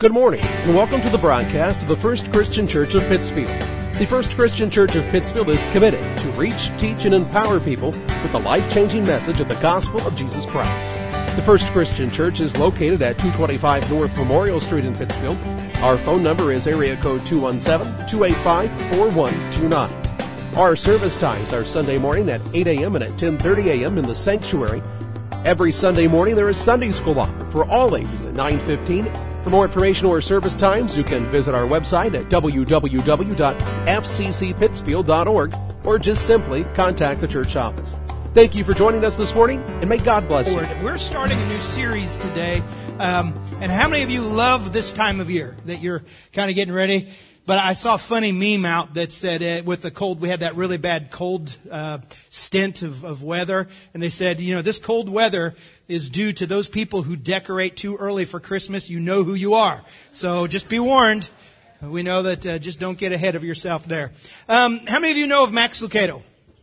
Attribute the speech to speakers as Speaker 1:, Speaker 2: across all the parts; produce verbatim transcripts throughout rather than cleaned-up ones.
Speaker 1: Good morning, and welcome to the broadcast of the First Christian Church of Pittsfield. The First Christian Church of Pittsfield is committed to reach, teach, and empower people with the life-changing message of the gospel of Jesus Christ. The First Christian Church is located at two twenty-five North Memorial Street in Pittsfield. Our phone number is area code two one seven, two eight five, four one two nine. Our service times are Sunday morning at eight a.m. and at ten thirty a.m. in the sanctuary. Every Sunday morning there is Sunday school offered for all ages at nine fifteen. For more information or service times, you can visit our website at w w w dot f c c pittsfield dot org or just simply contact the church office. Thank you for joining us this morning, and may God bless you.
Speaker 2: We're starting a new series today, um, and how many of you love this time of year, that you're kind of getting ready? But I saw a funny meme out that said uh, with the cold, we had that really bad cold uh, stint of, of weather. And they said, you know, this cold weather is due to those people who decorate too early for Christmas. You know who you are. So just be warned. We know that uh, just don't get ahead of yourself there. Um, how many of you know of Max Lucado?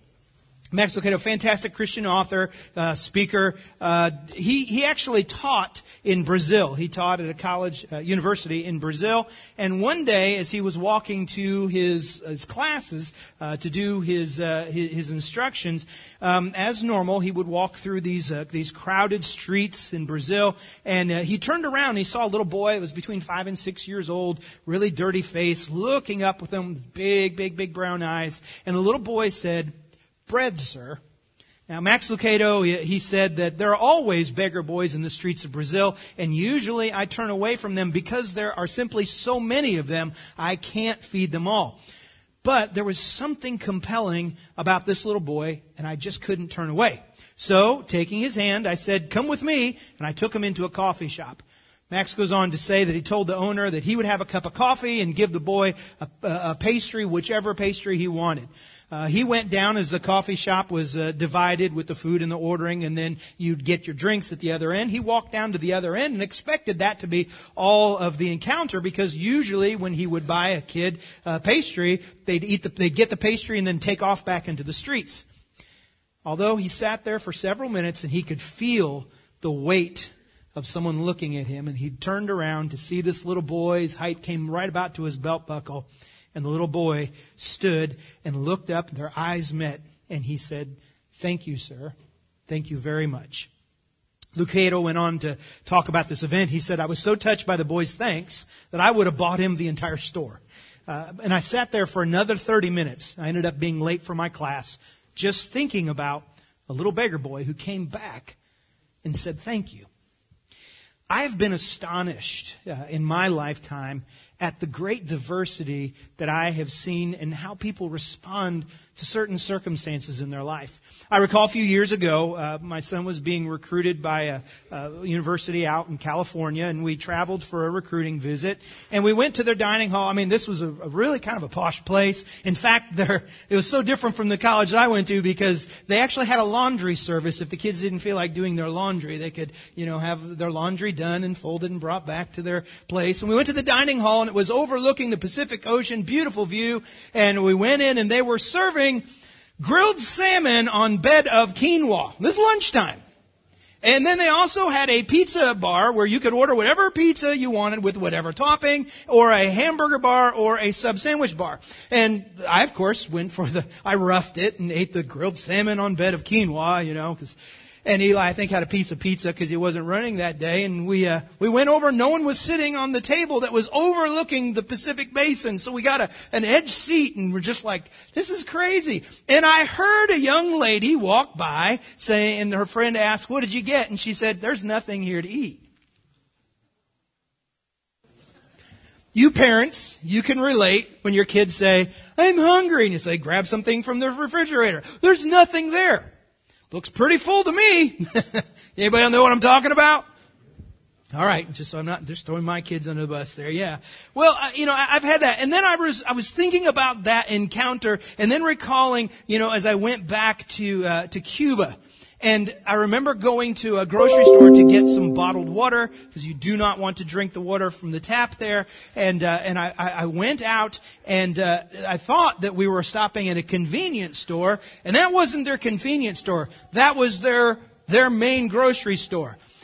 Speaker 2: Max Lucado, fantastic Christian author, uh, speaker. Uh, he, he actually taught in Brazil. He taught at a college, uh, university in Brazil. And one day, as he was walking to his, his classes, uh, to do his, uh, his, his instructions, um, as normal, he would walk through these, uh, these crowded streets in Brazil. And, uh, he turned around and he saw a little boy that was between five and six years old, really dirty face, looking up with him, big, big, big brown eyes. And the little boy said, "Bread, sir." Now, Max Lucado, he said that there are always beggar boys in the streets of Brazil, and usually I turn away from them because there are simply so many of them, I can't feed them all. But there was something compelling about this little boy, and I just couldn't turn away. So, taking his hand, I said, "Come with me," and I took him into a coffee shop. Max goes on to say that he told the owner that he would have a cup of coffee and give the boy a, a pastry, whichever pastry he wanted. Uh, he went down as the coffee shop was uh, divided with the food and the ordering, and then you'd get your drinks at the other end. He walked down to the other end and expected that to be all of the encounter, because usually when he would buy a kid uh, pastry, they'd eat the, they'd get the pastry and then take off back into the streets. Although he sat there for several minutes and he could feel the weight of someone looking at him, and he turned around to see this little boy. His height came right about to his belt buckle. And the little boy stood and looked up, and their eyes met, and he said, "Thank you, sir. Thank you very much." Lucado went on to talk about this event. He said, "I was so touched by the boy's thanks that I would have bought him the entire store." Uh, and I sat there for another thirty minutes. I ended up being late for my class, just thinking about a little beggar boy who came back and said, "Thank you." I have been astonished uh, in my lifetime at the great diversity that I have seen and how people respond to certain circumstances in their life. I recall a few years ago, uh, my son was being recruited by a, a university out in California, and we traveled for a recruiting visit. And we went to their dining hall. I mean, this was a, a really kind of a posh place. In fact, there, it was so different from the college that I went to, because they actually had a laundry service. If the kids didn't feel like doing their laundry, they could, you know, have their laundry done and folded and brought back to their place. And we went to the dining hall, and it was overlooking the Pacific Ocean, beautiful view. And we went in, and they were serving grilled salmon on bed of quinoa. This is lunchtime. And then they also had a pizza bar where you could order whatever pizza you wanted with whatever topping, or a hamburger bar, or a sub sandwich bar. And I, of course, went for the, I roughed it and ate the grilled salmon on bed of quinoa, you know, because, and Eli, I think, had a piece of pizza because he wasn't running that day. And we, uh, we went over, no one was sitting on the table that was overlooking the Pacific Basin. So we got a, an edge seat, and we're just like, this is crazy. And I heard a young lady walk by saying, and her friend asked, "What did you get?" And she said, "There's nothing here to eat." You parents, you can relate when your kids say, "I'm hungry." And you say, "Grab something from the refrigerator." There's nothing there. Looks pretty full to me. Anybody know what I'm talking about? All right, just so I'm not just throwing my kids under the bus there. Yeah. Well, uh, you know, I, I've had that. And then I was I was thinking about that encounter, and then recalling, you know, as I went back to uh, to Cuba. And I remember going to a grocery store to get some bottled water, because you do not want to drink the water from the tap there. And uh, and I, I went out, and uh, I thought that we were stopping at a convenience store, and that wasn't their convenience store. That was their their main grocery store.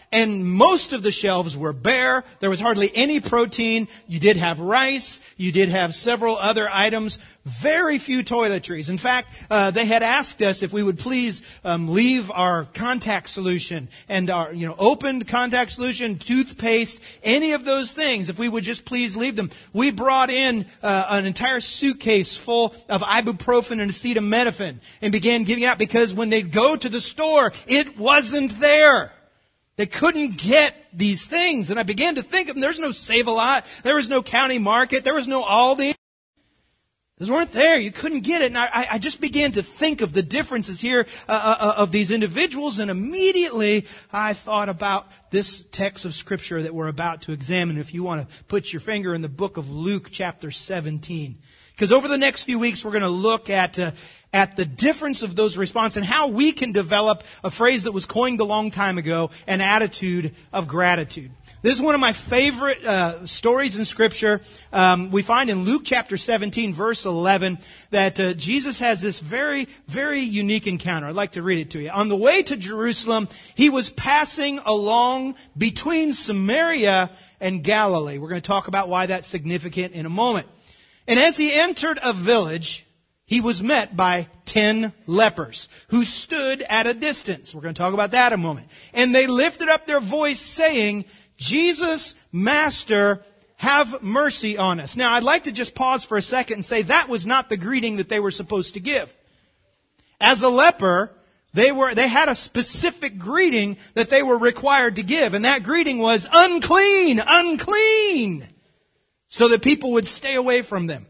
Speaker 2: and most of the shelves were bare. There was hardly any protein. You did have rice. You did have several other items. Very few toiletries. In fact, uh, they had asked us if we would please um, leave our contact solution and our, you know, opened contact solution, toothpaste, any of those things, if we would just please leave them. We brought in uh, an entire suitcase full of ibuprofen and acetaminophen and began giving out, because when they'd go to the store, it wasn't there. They couldn't get these things. And I began to think of them. There's no Save-A-Lot. There was no County Market. There was no Aldi. Those weren't there. You couldn't get it. And I, I just began to think of the differences here uh, uh, of these individuals. And immediately I thought about this text of Scripture that we're about to examine. If you want to put your finger in the book of Luke chapter seventeen. Because over the next few weeks we're going to look at uh, at the difference of those responses and how we can develop a phrase that was coined a long time ago, an attitude of gratitude. This is one of my favorite uh, stories in Scripture. Um, we find in Luke chapter seventeen, verse eleven, that uh, Jesus has this very, very unique encounter. I'd like to read it to you. On the way to Jerusalem, he was passing along between Samaria and Galilee. We're going to talk about why that's significant in a moment. And as he entered a village, he was met by ten lepers who stood at a distance. We're going to talk about that in a moment. And they lifted up their voice saying, "Jesus, Master, have mercy on us." Now, I'd like to just pause for a second and say that was not the greeting that they were supposed to give. As a leper, they were they had a specific greeting that they were required to give. And that greeting was unclean, unclean, so that people would stay away from them.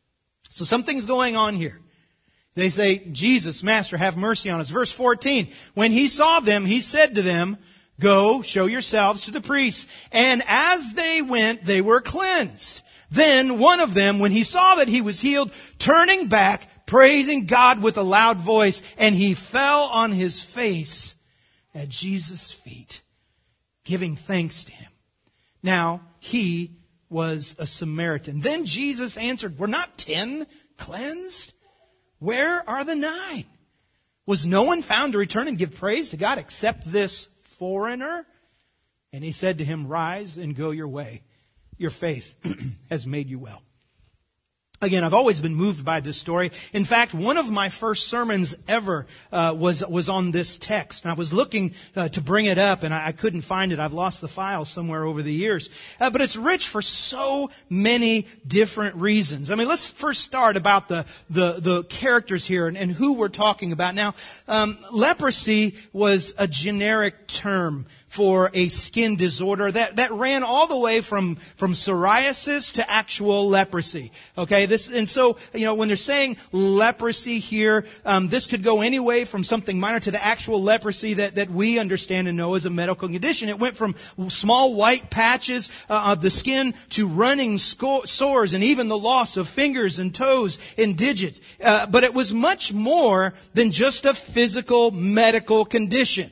Speaker 2: So something's going on here. They say, "Jesus, Master, have mercy on us." Verse fourteen, when he saw them, he said to them, "Go, show yourselves to the priests." And as they went, they were cleansed. Then one of them, when he saw that he was healed, turning back, praising God with a loud voice, and he fell on his face at Jesus' feet, giving thanks to him. Now, he was a Samaritan. Then Jesus answered, "Were not ten cleansed? Where are the nine? Was no one found to return and give praise to God except this foreigner?" And he said to him, "Rise and go your way. Your faith has made you well." Again, I've always been moved by this story. In fact, one of my first sermons ever uh, was was on this text. And I was looking uh, to bring it up, and I, I couldn't find it. I've lost the file somewhere over the years. Uh, but it's rich for so many different reasons. I mean, let's first start about the the, the characters here and, and who we're talking about. Now, um, leprosy was a generic term for a skin disorder that, that ran all the way from, from psoriasis to actual leprosy. Okay, this, and so, you know, when they're saying leprosy here, um, this could go any way from something minor to the actual leprosy that, that we understand and know as a medical condition. It went from small white patches uh, of the skin to running sco- sores and even the loss of fingers and toes and digits. Uh, but it was much more than just a physical medical condition.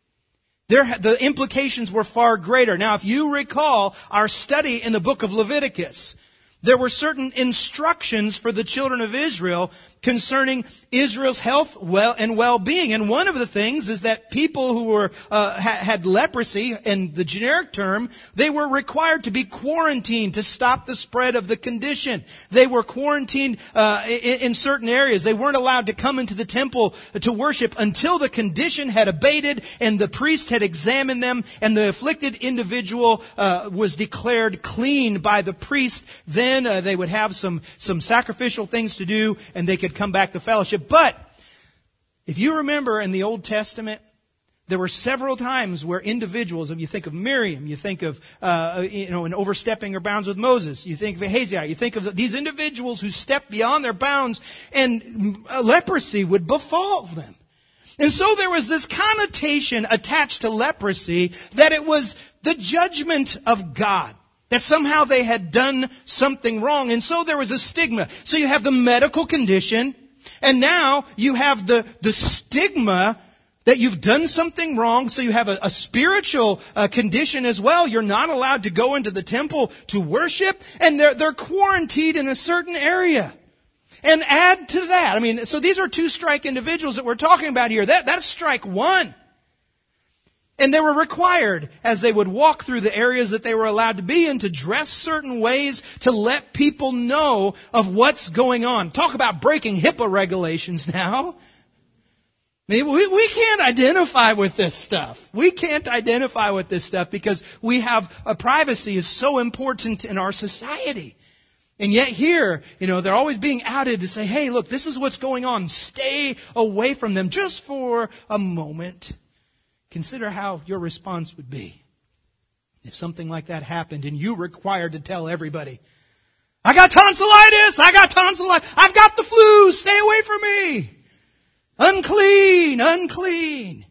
Speaker 2: There, the implications were far greater. Now, if you recall our study in the book of Leviticus, there were certain instructions for the children of Israel concerning Israel's health well and well-being. And one of the things is that people who were uh, ha- had leprosy, in the generic term, they were required to be quarantined to stop the spread of the condition. They were quarantined uh, in, in certain areas. They weren't allowed to come into the temple to worship until the condition had abated and the priest had examined them and the afflicted individual uh, was declared clean by the priest. Then uh, they would have some, some sacrificial things to do and they could come back to fellowship. But if you remember in the Old Testament, there were several times where individuals, if you think of Miriam, you think of, uh, you know, in overstepping her bounds with Moses, you think of Ahaziah, you think of these individuals who stepped beyond their bounds and leprosy would befall them. And so there was this connotation attached to leprosy that it was the judgment of God. That somehow they had done something wrong. And so there was a stigma. So you have the medical condition. And now you have the, the stigma that you've done something wrong. So you have a, a spiritual uh, condition as well. You're not allowed to go into the temple to worship. And they're, they're quarantined in a certain area. And add to that. I mean, so these are two strike individuals that we're talking about here. That, that's strike one. And they were required, as they would walk through the areas that they were allowed to be in, to dress certain ways to let people know of what's going on. Talk about breaking HIPAA regulations now. I mean, we, we can't identify with this stuff. We can't identify with this stuff because we have, uh, privacy is so important in our society. And yet here, you know, they're always being outed to say, hey, look, this is what's going on. Stay away from them just for a moment. Consider how your response would be if something like that happened and you were required to tell everybody, I got tonsillitis, I got tonsillitis, I've got the flu, stay away from me. Unclean, unclean.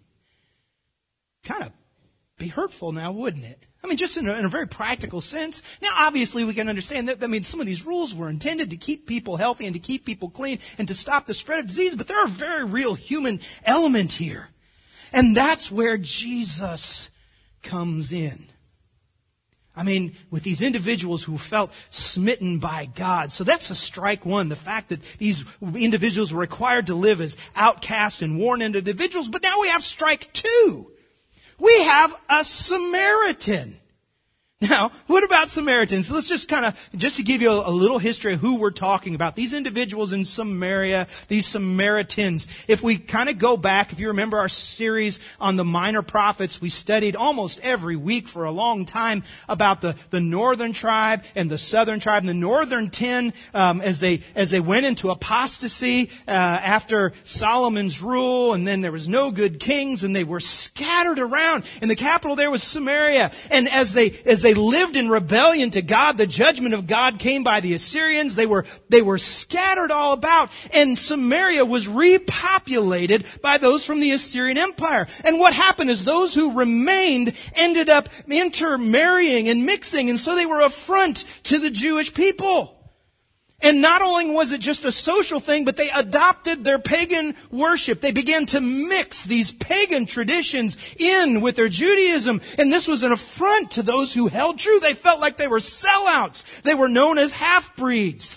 Speaker 2: Kind of be hurtful now, wouldn't it? I mean, just in a, in a very practical sense. Now, obviously, we can understand that. I mean, some of these rules were intended to keep people healthy and to keep people clean and to stop the spread of disease, but there are a very real human element here. And that's where Jesus comes in. I mean, with these individuals who felt smitten by God. So that's a strike one, the fact that these individuals were required to live as outcast and worn individuals. But now we have strike two. We have a Samaritan. Now, what about Samaritans? Let's just kind of, just to give you a, a little history of who we're talking about. These individuals in Samaria, these Samaritans. If we kind of go back, if you remember our series on the minor prophets, we studied almost every week for a long time about the, the northern tribe and the southern tribe. And the northern ten, um, as they, as they went into apostasy, uh, after Solomon's rule, and then there was no good kings, and they were scattered around. And the capital there was Samaria. And as they, as they They lived in rebellion to God, the judgment of God came by the Assyrians. They were, they were scattered all about. And Samaria was repopulated by those from the Assyrian Empire. And what happened is those who remained ended up intermarrying and mixing. And so they were a affront to the Jewish people. And not only was it just a social thing, but they adopted their pagan worship. They began to mix these pagan traditions in with their Judaism. And this was an affront to those who held true. They felt like they were sellouts. They were known as half-breeds.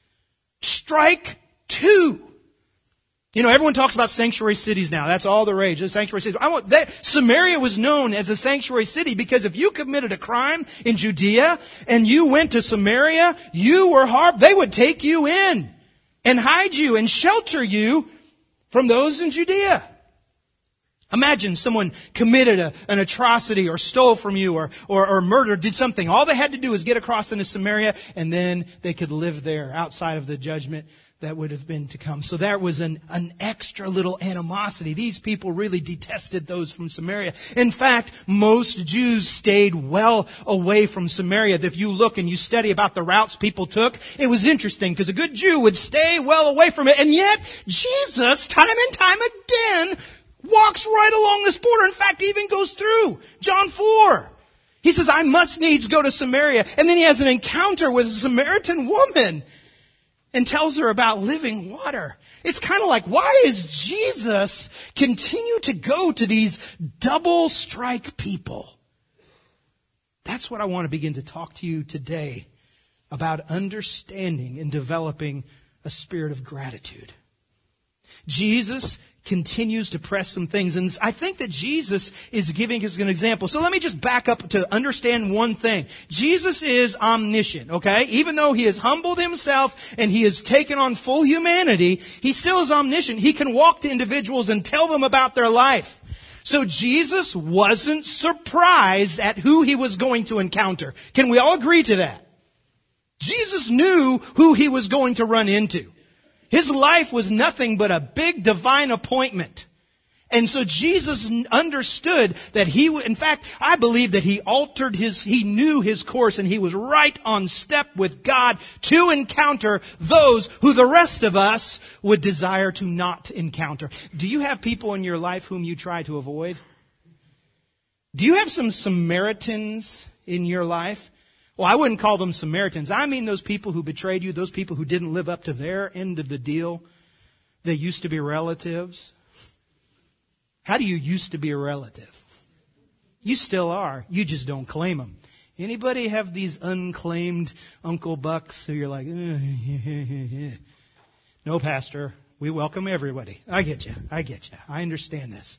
Speaker 2: Strike two. You know, everyone talks about sanctuary cities now. That's all the rage. The sanctuary cities. I want that. Samaria was known as a sanctuary city because if you committed a crime in Judea and you went to Samaria, you were hard. They would take you in and hide you and shelter you from those in Judea. Imagine someone committed a, an atrocity or stole from you or, or, or murdered, did something. All they had to do was get across into Samaria and then they could live there outside of the judgment that would have been to come. So there was an, an extra little animosity. These people really detested those from Samaria. In fact, most Jews stayed well away from Samaria. If you look and you study about the routes people took, it was interesting because a good Jew would stay well away from it. And yet, Jesus, time and time again, walks right along this border. In fact, even goes through John four. He says, I must needs go to Samaria. And then he has an encounter with a Samaritan woman and tells her about living water. It's kind of like, why is Jesus continue to go to these double strike people? That's what I want to begin to talk to you today about understanding and developing a spirit of gratitude. Jesus continues to press some things. And I think that Jesus is giving us an example. So let me just back up to understand one thing. Jesus is omniscient, okay? Even though he has humbled himself and he has taken on full humanity, he still is omniscient. He can walk to individuals and tell them about their life. So Jesus wasn't surprised at who he was going to encounter. Can we all agree to that? Jesus knew who he was going to run into. His life was nothing but a big divine appointment. And so Jesus understood that he, in fact, I believe that he altered his, he knew his course and he was right on step with God to encounter those who the rest of us would desire to not encounter. Do you have people in your life whom you try to avoid? Do you have some Samaritans in your life? Well, I wouldn't call them Samaritans. I mean those people who betrayed you, those people who didn't live up to their end of the deal. They used to be relatives. How do you used to be a relative? You still are. You just don't claim them. Anybody have these unclaimed Uncle Bucks who you're like, eh, no, Pastor, we welcome everybody. I get you. I get you. I understand this.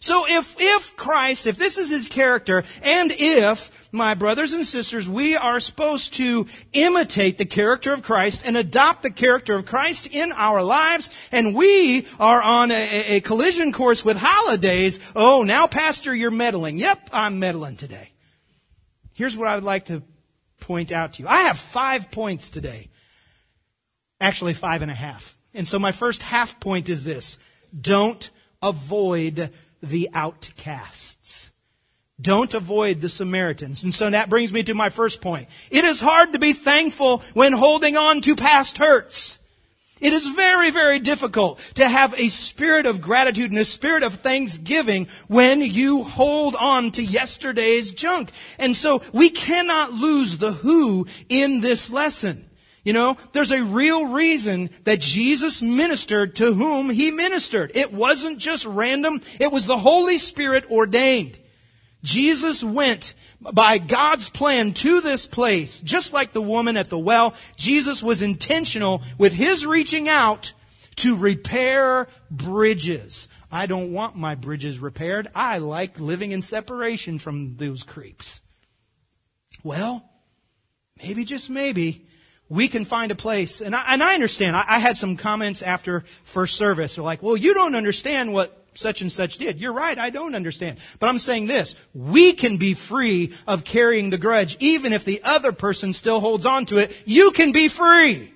Speaker 2: So if, if Christ, if this is His character, and if, my brothers and sisters, we are supposed to imitate the character of Christ and adopt the character of Christ in our lives, and we are on a, a collision course with holidays, oh, now Pastor, you're meddling. Yep, I'm meddling today. Here's what I would like to point out to you. I have five points today. Actually, five and a half. And so my first half point is this. Don't avoid the outcasts. Don't avoid the Samaritans. And so that brings me to my first point. It is hard to be thankful when holding on to past hurts. It is very, very difficult to have a spirit of gratitude and a spirit of thanksgiving when you hold on to yesterday's junk. And so we cannot lose the who in this lesson. You know, there's a real reason that Jesus ministered to whom He ministered. It wasn't just random. It was the Holy Spirit ordained. Jesus went by God's plan to this place, just like the woman at the well. Jesus was intentional with His reaching out to repair bridges. I don't want my bridges repaired. I like living in separation from those creeps. Well, maybe, just maybe, we can find a place. And I, and I understand. I, I had some comments after first service. They're like, well, you don't understand what such and such did. You're right, I don't understand. But I'm saying this. We can be free of carrying the grudge. Even if the other person still holds on to it, you can be free.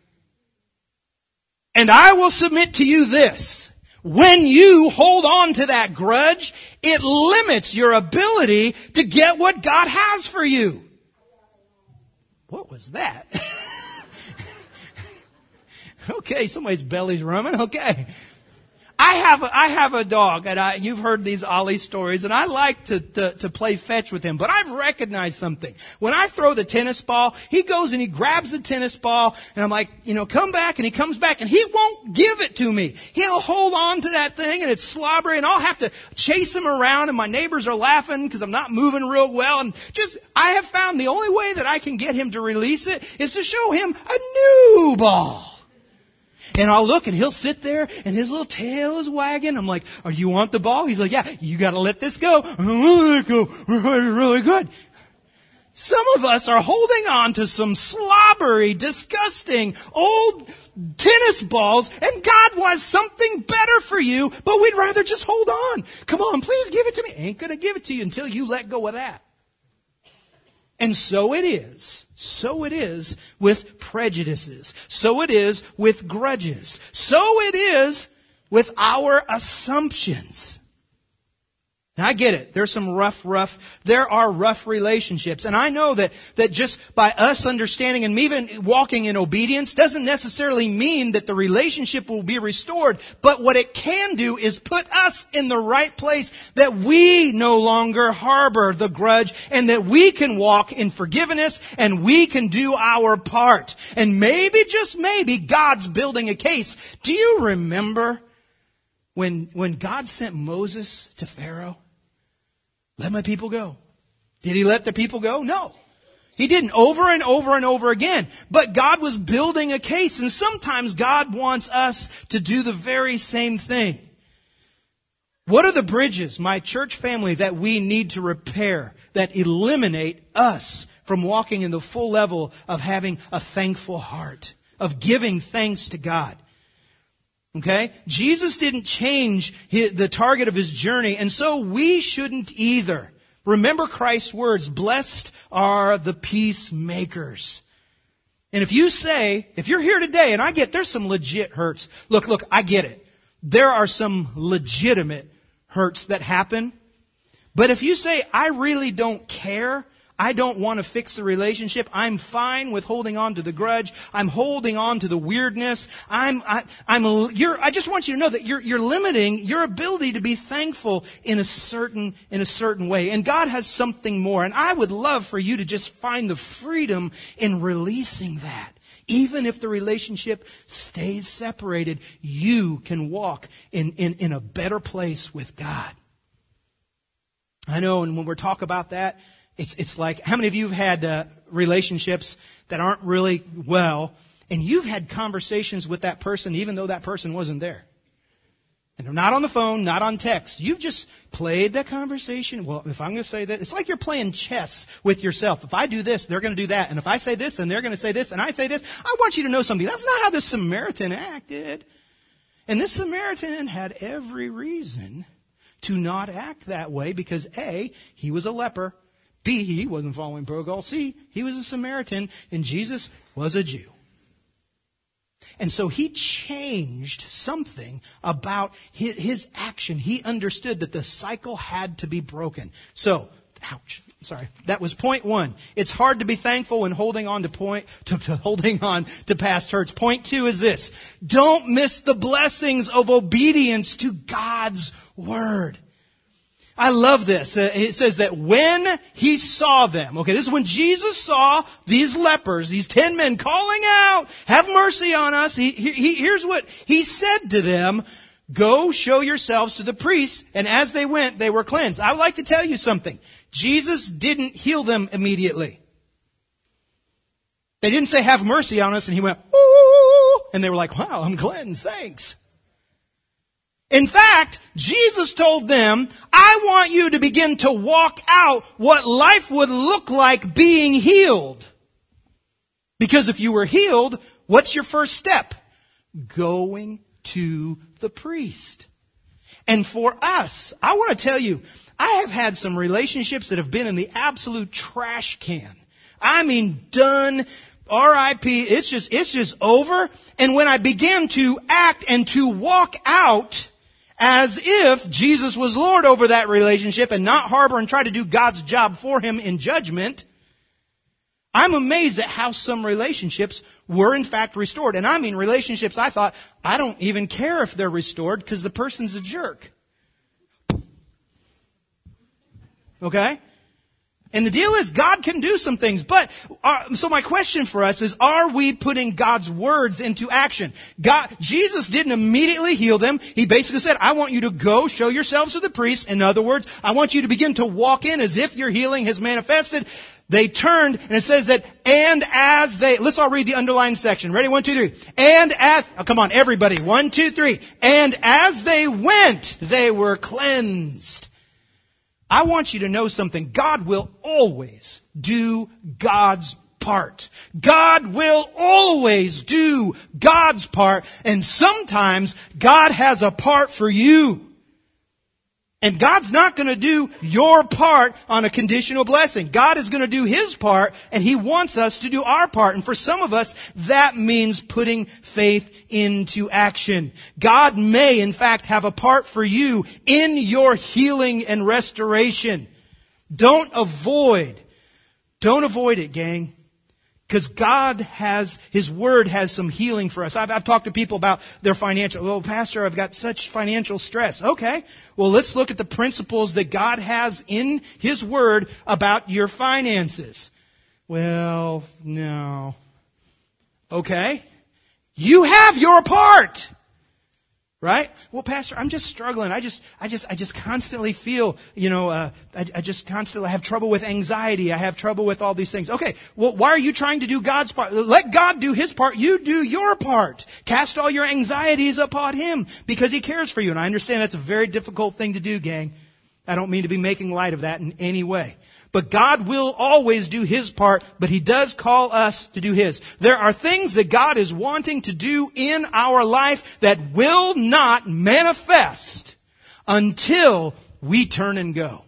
Speaker 2: And I will submit to you this. When you hold on to that grudge, it limits your ability to get what God has for you. What was that? Okay, somebody's belly's rumbling. Okay. I have a, I have a dog, and I, you've heard these Ollie stories, and I like to, to, to play fetch with him. But I've recognized something. When I throw the tennis ball, he goes and he grabs the tennis ball, and I'm like, you know, come back, and he comes back, and he won't give it to me. He'll hold on to that thing, and it's slobbery, and I'll have to chase him around, and my neighbors are laughing because I'm not moving real well. And just, I have found the only way that I can get him to release it is to show him a new ball. And I'll look and he'll sit there and his little tail is wagging. I'm like, oh, you want the ball? He's like, yeah, you got to let this go. I want to let it go. Really, really good. Some of us are holding on to some slobbery, disgusting, old tennis balls, and God wants something better for you, but we'd rather just hold on. Come on, please give it to me. Ain't going to give it to you until you let go of that. And so it is. So it is with prejudices. So it is with grudges. So it is with our assumptions. Now, I get it. There's some rough, rough, there are rough relationships. And I know that, that just by us understanding and even walking in obedience doesn't necessarily mean that the relationship will be restored. But what it can do is put us in the right place that we no longer harbor the grudge and that we can walk in forgiveness and we can do our part. And maybe, just maybe, God's building a case. Do you remember when, when God sent Moses to Pharaoh? Let my people go. Did He let the people go? No. He didn't, over and over and over again. But God was building a case. And sometimes God wants us to do the very same thing. What are the bridges, my church family, that we need to repair that eliminate us from walking in the full level of having a thankful heart, of giving thanks to God? Okay? Jesus didn't change his, the target of His journey, and so we shouldn't either. Remember Christ's words, blessed are the peacemakers. And if you say, if you're here today, and I get, there's some legit hurts. Look, look, I get it. There are some legitimate hurts that happen. But if you say, I really don't care, I don't want to fix the relationship. I'm fine with holding on to the grudge. I'm holding on to the weirdness. I'm, I, I'm, you're, I just want you to know that you're, you're limiting your ability to be thankful in a certain, in a certain way. And God has something more. And I would love for you to just find the freedom in releasing that. Even if the relationship stays separated, you can walk in, in, in a better place with God. I know, and when we talk about that, It's it's like, how many of you have had uh, relationships that aren't really well, and you've had conversations with that person even though that person wasn't there? And not on the phone, not on text. You've just played that conversation. Well, if I'm going to say that, it's like you're playing chess with yourself. If I do this, they're going to do that. And if I say this, then they're going to say this. And I say this. I want you to know something. That's not how this Samaritan acted. And this Samaritan had every reason to not act that way because A, he was a leper. B, he wasn't following protocol. C, he was a Samaritan. And Jesus was a Jew. And so he changed something about his, his action. He understood that the cycle had to be broken. So, ouch, sorry. That was point one. It's hard to be thankful when holding on to point, to, to holding on to past hurts. Point two is this. Don't miss the blessings of obedience to God's word. I love this. Uh, it says that when he saw them, okay, this is when Jesus saw these lepers, these ten men calling out, have mercy on us. He, he, here's what he said to them, go show yourselves to the priests. And as they went, they were cleansed. I would like to tell you something. Jesus didn't heal them immediately. They didn't say, have mercy on us. And he went, ooh, and they were like, wow, I'm cleansed. Thanks. In fact, Jesus told them, I want you to begin to walk out what life would look like being healed. Because if you were healed, what's your first step? Going to the priest. And for us, I want to tell you, I have had some relationships that have been in the absolute trash can. I mean, done, R I P, it's just, it's just over. And when I began to act and to walk out as if Jesus was Lord over that relationship and not harbor and try to do God's job for him in judgment, I'm amazed at how some relationships were in fact restored. And I mean relationships I thought, I don't even care if they're restored because the person's a jerk. Okay? And the deal is, God can do some things. But, uh, so my question for us is, are we putting God's words into action? God, Jesus didn't immediately heal them. He basically said, I want you to go show yourselves to the priests. In other words, I want you to begin to walk in as if your healing has manifested. They turned, and it says that, and as they, let's all read the underlined section. Ready? One, two, three. And as, oh, come on, everybody. One, two, three. And as they went, they were cleansed. I want you to know something. God will always do God's part. God will always do God's part. And sometimes God has a part for you. And God's not going to do your part on a conditional blessing. God is going to do His part, and He wants us to do our part. And for some of us, that means putting faith into action. God may, in fact, have a part for you in your healing and restoration. Don't avoid, don't avoid it, gang. Because God has, His Word has some healing for us. I've, I've talked to people about their financial, well, Pastor, I've got such financial stress. Okay. Well, let's look at the principles that God has in His Word about your finances. Well, no. Okay. You have your part. Right? Well, Pastor, I'm just struggling. I just, I just, I just constantly feel, you know, uh, I, I just constantly have trouble with anxiety. I have trouble with all these things. Okay. Well, why are you trying to do God's part? Let God do His part. You do your part. Cast all your anxieties upon Him because He cares for you. And I understand that's a very difficult thing to do, gang. I don't mean to be making light of that in any way. But God will always do His part, but He does call us to do His. There are things that God is wanting to do in our life that will not manifest until we turn and go.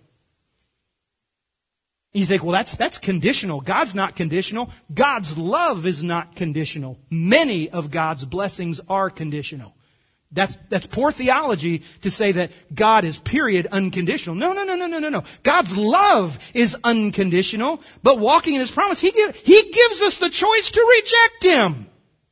Speaker 2: You think, well, that's, that's conditional. God's not conditional. God's love is not conditional. Many of God's blessings are conditional. That's, that's poor theology to say that God is period unconditional. No, no, no, no, no, no, no. God's love is unconditional, but walking in His promise, He, give, he gives us the choice to reject Him.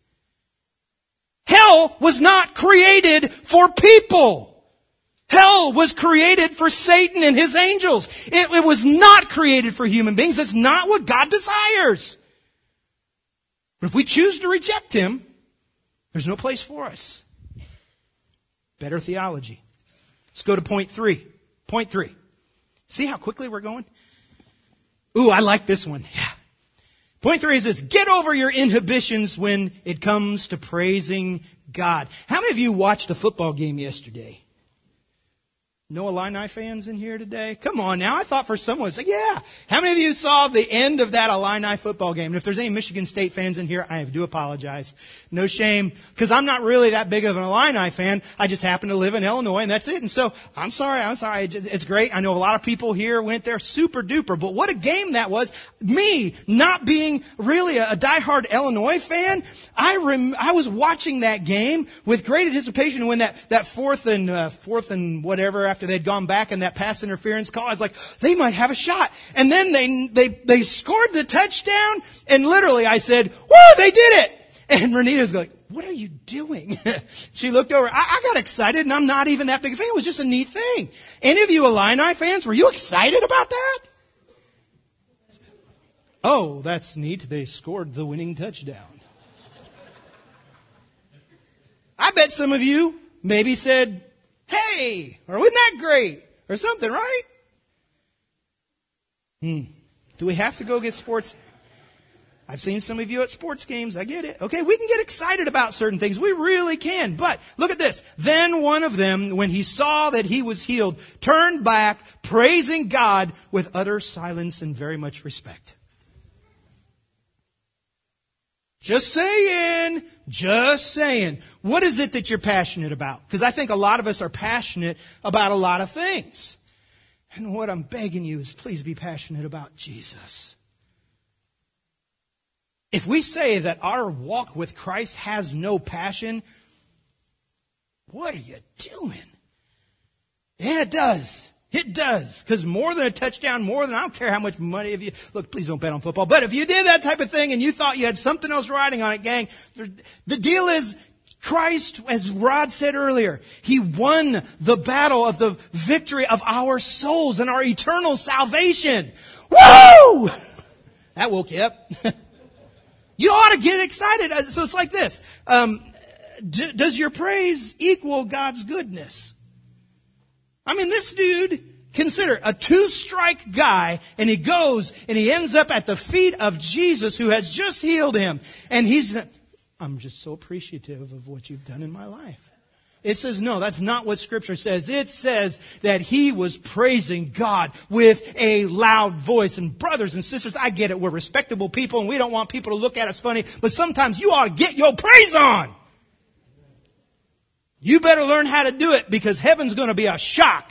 Speaker 2: Hell was not created for people. Hell was created for Satan and his angels. It, it was not created for human beings. That's not what God desires. But if we choose to reject Him, there's no place for us. Better theology. Let's go to point three. Point three. See how quickly we're going? Ooh, I like this one. Yeah. Point three is this. Get over your inhibitions when it comes to praising God. How many of you watched a football game yesterday? No Illini fans in here today? Come on now. I thought for someone, it's like, yeah. How many of you saw the end of that Illini football game? And if there's any Michigan State fans in here, I do apologize. No shame, because I'm not really that big of an Illini fan. I just happen to live in Illinois, and that's it. And so, I'm sorry, I'm sorry. It's great. I know a lot of people here went there super duper, but what a game that was. Me, not being really a, a diehard Illinois fan, I rem- I was watching that game with great anticipation when that, that fourth and, uh, fourth and whatever, after they'd gone back and that pass interference call, I was like, they might have a shot. And then they, they, they scored the touchdown, and literally I said, woo, they did it! And Renita's going, what are you doing? She looked over. I, I got excited, and I'm not even that big a fan. It was just a neat thing. Any of you Illini fans, were you excited about that? Oh, that's neat. They scored the winning touchdown. I bet some of you maybe said, hey, or wasn't that great? Or something, right? Hmm. Do we have to go get sports? I've seen some of you at sports games. I get it. Okay, we can get excited about certain things. We really can. But look at this. Then one of them, when he saw that he was healed, turned back, praising God with utter silence and very much respect. Just saying, just saying. What is it that you're passionate about? Because I think a lot of us are passionate about a lot of things. And what I'm begging you is please be passionate about Jesus. If we say that our walk with Christ has no passion, what are you doing? Yeah, it does. It does. Because more than a touchdown, more than, I don't care how much money, if you, look, please don't bet on football, but if you did that type of thing and you thought you had something else riding on it, gang, the deal is Christ, as Rod said earlier, He won the battle of the victory of our souls and our eternal salvation. Woo! That woke you up. You ought to get excited. So it's like this. Um, d- does your praise equal God's goodness? I mean, this dude, consider a two-strike guy, and he goes and he ends up at the feet of Jesus who has just healed him. And he's, I'm just so appreciative of what you've done in my life. It says, no, that's not what Scripture says. It says that he was praising God with a loud voice. And brothers and sisters, I get it. We're respectable people, and we don't want people to look at us funny. But sometimes you ought to get your praise on. You better learn how to do it, because heaven's going to be a shock.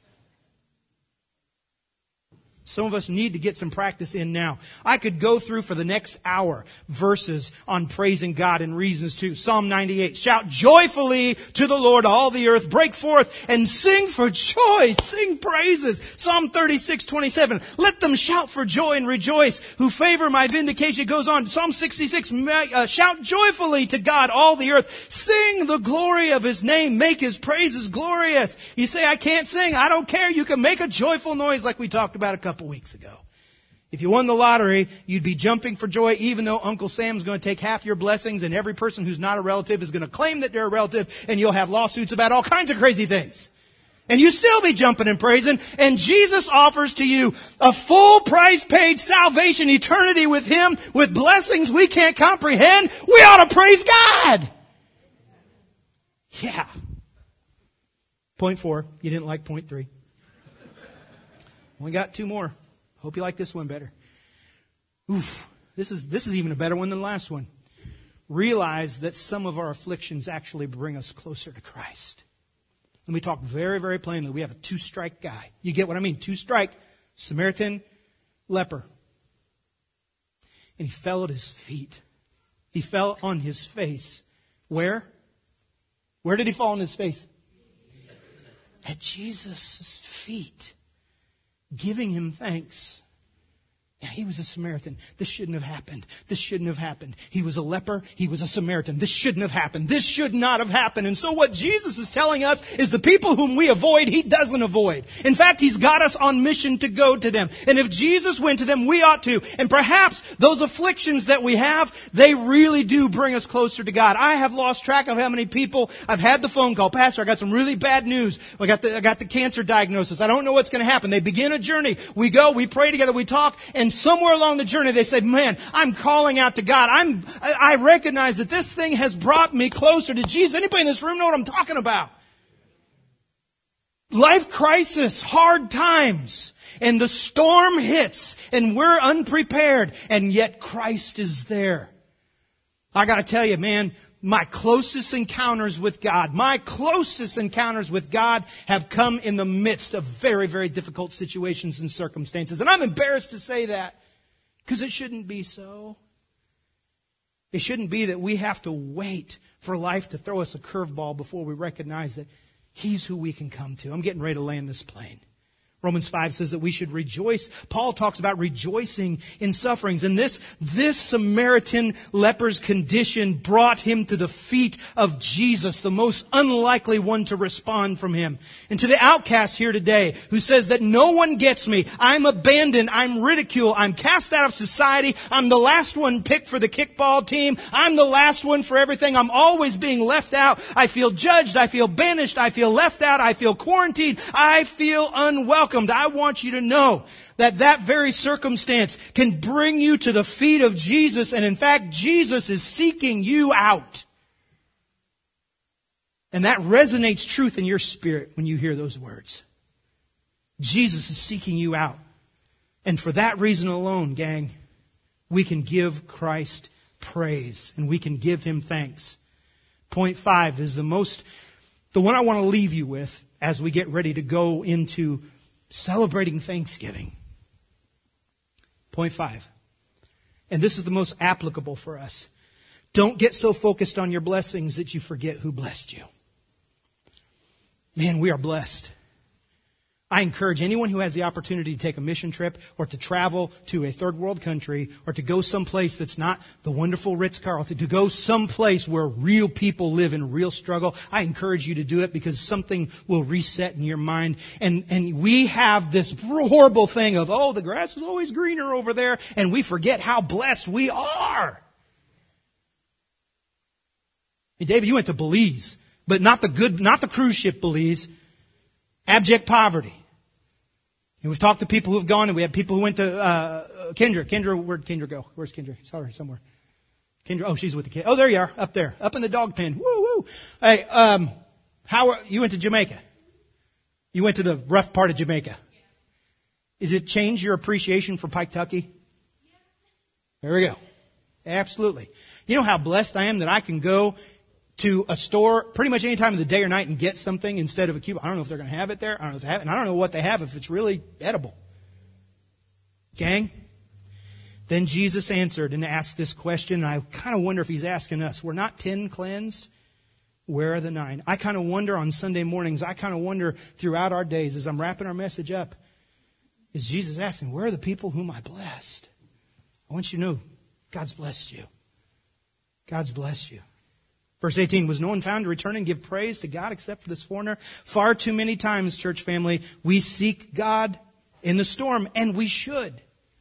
Speaker 2: Some of us need to get some practice in now. I could go through for the next hour verses on praising God and reasons to. Psalm ninety-eight. Shout joyfully to the Lord, all the earth. Break forth and sing for joy. Sing praises. Psalm thirty-six twenty-seven. Let them shout for joy and rejoice who favor my vindication. It goes on. Psalm sixty-six. Uh, shout joyfully to God, all the earth. Sing the glory of His name. Make His praises glorious. You say, I can't sing. I don't care. You can make a joyful noise like we talked about a couple weeks ago. If you won the lottery, you'd be jumping for joy, even though Uncle Sam's going to take half your blessings, and every person who's not a relative is going to claim that they're a relative, and you'll have lawsuits about all kinds of crazy things. And you still be jumping and praising. And Jesus offers to you a full price paid salvation, eternity with Him, with blessings we can't comprehend. We ought to praise God. Yeah. Point four. You didn't like point three. We got two more. Hope you like this one better. Oof. This is, this is even a better one than the last one. Realize that some of our afflictions actually bring us closer to Christ. Let me talk very, very plainly. We have a two-strike guy. You get what I mean? Two-strike, Samaritan, leper. And he fell at His feet. He fell on his face. Where? Where did he fall on his face? At Jesus' feet. Giving Him thanks. Yeah, he was a Samaritan. This shouldn't have happened. This shouldn't have happened. He was a leper. He was a Samaritan. This shouldn't have happened. This should not have happened. And so what Jesus is telling us is the people whom we avoid, He doesn't avoid. In fact, He's got us on mission to go to them. And if Jesus went to them, we ought to. And perhaps those afflictions that we have, they really do bring us closer to God. I have lost track of how many people I've had the phone call. Pastor, I got some really bad news. I got the, I got the cancer diagnosis. I don't know what's going to happen. They begin a journey. We go, we pray together, we talk, and somewhere along the journey they say, man, I'm calling out to God. I'm, I, I recognize that this thing has brought me closer to Jesus. Anybody in this room know what I'm talking about? life crisis, hard times, and the storm hits, and we're unprepared, and yet Christ is there. I got to tell you, man, my closest encounters with God, my closest encounters with God have come in the midst of very, very difficult situations and circumstances. And I'm embarrassed to say that, because it shouldn't be so. It shouldn't be that we have to wait for life to throw us a curveball before we recognize that He's who we can come to. I'm getting ready to land this plane. Romans five says that we should rejoice. Paul talks about rejoicing in sufferings. And this, this Samaritan leper's condition brought him to the feet of Jesus, the most unlikely one to respond from him. And to the outcast here today who says that no one gets me, I'm abandoned, I'm ridiculed, I'm cast out of society, I'm the last one picked for the kickball team, I'm the last one for everything, I'm always being left out, I feel judged, I feel banished, I feel left out, I feel quarantined, I feel unwelcome. I want you to know that that very circumstance can bring you to the feet of Jesus. And in fact, Jesus is seeking you out. And that resonates truth in your spirit when you hear those words. Jesus is seeking you out. And for that reason alone, gang, we can give Christ praise and we can give Him thanks. Point five is the most, the one I want to leave you with as we get ready to go into celebrating Thanksgiving. Point five. And this is the most applicable for us. Don't get so focused on your blessings that you forget who blessed you. Man, we are blessed. I encourage anyone who has the opportunity to take a mission trip or to travel to a third world country or to go someplace that's not the wonderful Ritz-Carlton, to go someplace where real people live in real struggle. I encourage you to do it because something will reset in your mind. And, and we have this horrible thing of, oh, the grass is always greener over there, and we forget how blessed we are. Hey, David, you went to Belize, but not the good, not the cruise ship Belize. Abject poverty. And we've talked to people who've gone, and we have people who went to uh, Kendra. Kendra, where'd Kendra go? Where's Kendra? Sorry, somewhere. Kendra, oh, she's with the kid. Oh, there you are, up there, up in the dog pen. Woo, woo. Hey, um, how are, you went to Jamaica? You went to the rough part of Jamaica. Is it changed your appreciation for Pike Tucky? There we go. Absolutely. You know how blessed I am that I can go to a store pretty much any time of the day or night and get something instead of a Cuba. I don't know if they're going to have it there. I don't know if they have it. And I don't know what they have if it's really edible. Gang? Then Jesus answered and asked this question. And I kind of wonder if He's asking us. We're not ten cleansed. Where are the nine? I kind of wonder on Sunday mornings. I kind of wonder throughout our days as I'm wrapping our message up. Is Jesus asking, where are the people whom I blessed? I want you to know God's blessed you. God's blessed you. Verse eighteen, was no one found to return and give praise to God except for this foreigner? Far too many times, church family, we seek God in the storm, and we should.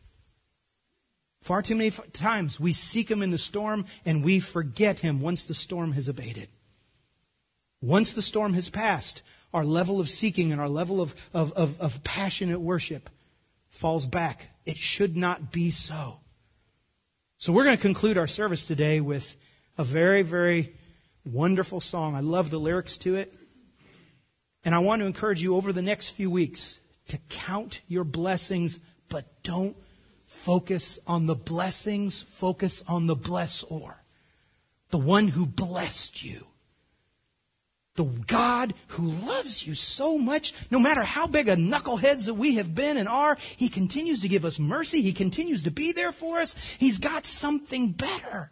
Speaker 2: Far too many times we seek Him in the storm, and we forget Him once the storm has abated. Once the storm has passed, our level of seeking and our level of, of, of, of passionate worship falls back. It should not be so. So we're going to conclude our service today with a very, very wonderful song. I love the lyrics to it. And I want to encourage you over the next few weeks to count your blessings, but don't focus on the blessings. Focus on the blessor, the one who blessed you. The God who loves you so much, no matter how big a knuckleheads that we have been and are, He continues to give us mercy. He continues to be there for us. He's got something better.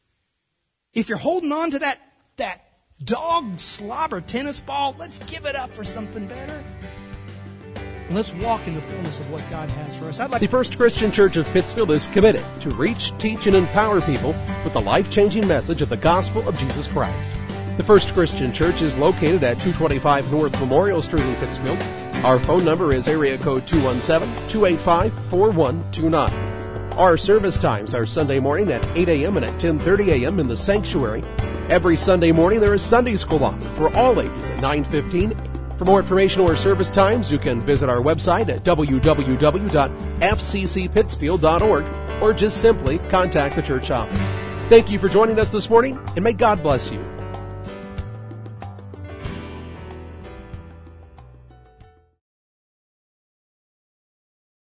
Speaker 2: If you're holding on to that, that dog slobber tennis ball, let's give it up for something better. And let's walk in the fullness of what God has for us. I'd like
Speaker 1: the First Christian Church of Pittsfield is committed to reach, teach, and empower people with the life-changing message of the gospel of Jesus Christ. The First Christian Church is located at two twenty-five North Memorial Street in Pittsfield. Our phone number is area code two one seven, two eight five, four one two nine. Our service times are Sunday morning at eight a.m. and at ten thirty a.m. in the sanctuary. Every Sunday morning there is Sunday school on for all ages at nine fifteen. For more information or service times, you can visit our website at w w w dot f c c pittsfield dot org or just simply contact the church office. Thank you for joining us this morning, and may God bless you.